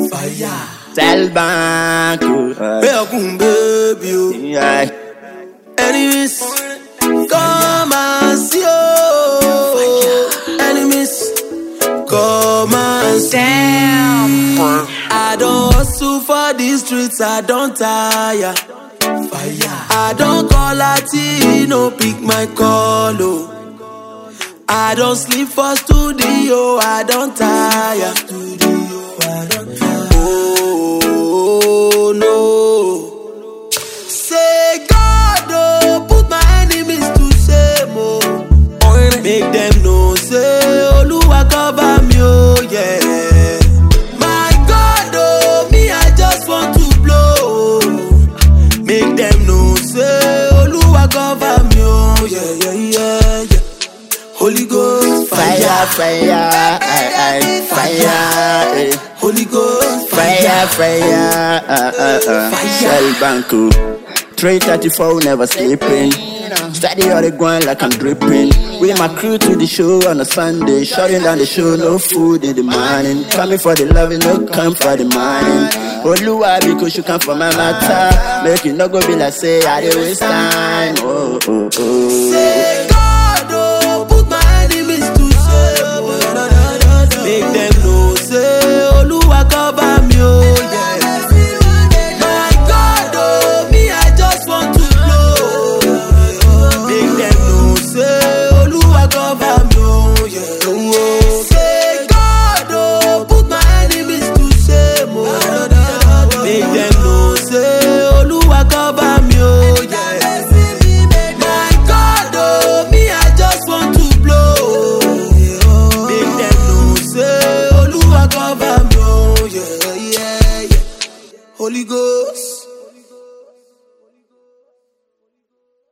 Fire. Tell Banco. Baby, oh. Yeah. Enemies, come and see, oh. Enemies, come and see. Damn. I don't hustle for these streets, I don't tire. Fire. I don't call Latino, pick my call, oh. I don't sleep for studio, I don't tire. Oh no. Say God, oh, put my enemies to shame, oh. Make them know, say Oluwa cover me, oh yeah. My God, oh, me I just want to blow. Make them know, say Oluwa cover me, oh yeah. Holy Ghost, Fire, fire, fire. Holy Ghost, Fire. Shell Banco. 334, never sleeping. Steady on the ground like I'm dripping. With my crew to the show on a Sunday. Shutting down the show, no food in the morning. Coming for the loving, no come for the morning. Oluwa, because you come for my matter. Make it no go be like say I did waste time. Oh. Say God, oh, put my enemies to shame. Make them know, say Oluwa cover me, oh yeah. My God, oh, me I just want to blow. Make them know, say Oluwa cover me, oh yeah. Say God, oh, put my enemies to shame, oh. Make them know, say Oluwa cover me, oh yeah. My God, oh, me I just want to blow. Make them know, say Oluwa cover me, oh yeah. Holy Ghost.